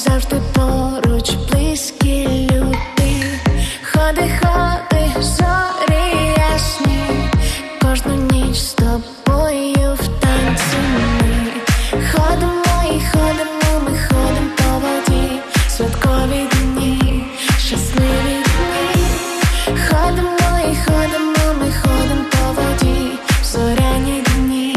завжди поруч, близькі люди. Ходи, ходи, зорі ясні, кожну ніч з тобою в танці ми. Ходимо і ходимо, ми ходимо по воді, святкові дні, щасливі дні. Ходимо і ходимо, ми ходимо по воді, зоряні дні.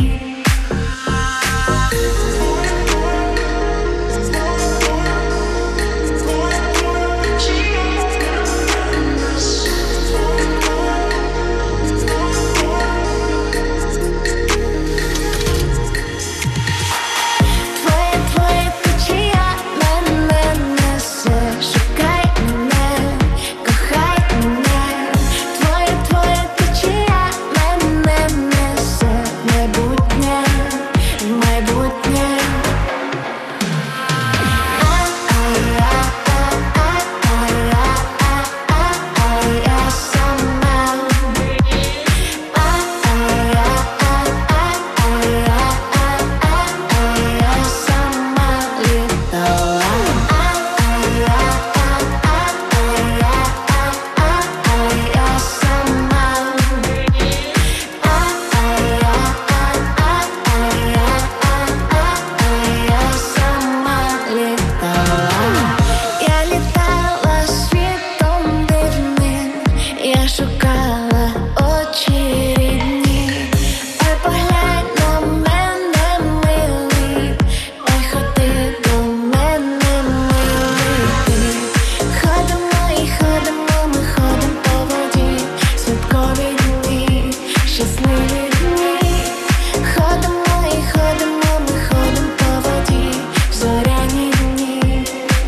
Твоє течія мене несе, шукай мене, кохай мене. Твоє течія мене несе, майбутнє, майбутнє. Я сама, я сама літала. Я сама, я сама літала. Я літала світом дивним, я шукала очі рідні. Ой, поглянь на мене, милий, ой, ходи до мене, милий ти. Ходимо і ходимо, ми ходимо по воді, святкові дні, щасливі дні. Ходимо і ходимо, ми ходимо по воді, зоряні дні.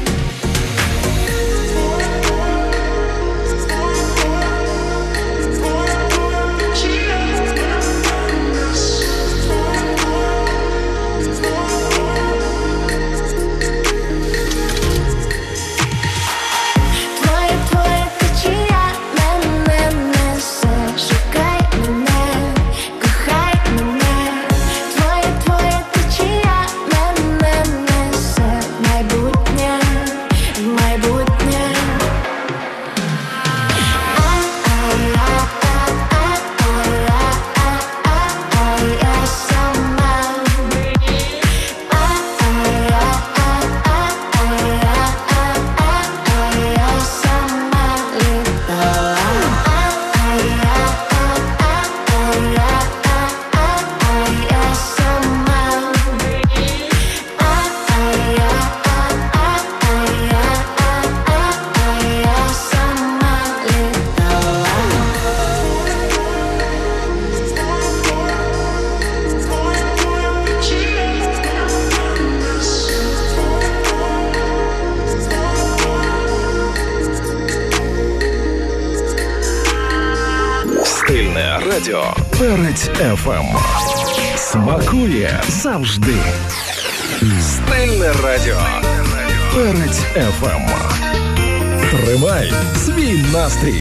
Твоє течія мене несе, шукай мене, кохай мене. Твоє течія мене несе, майбутнє, майбутнє. Я сама, я сама літала. Я сама, я сама літала. Стильне радіо Перець ФМ. Смакує завжди. Стильне радіо Перець ФМ. Тримай свій настрій.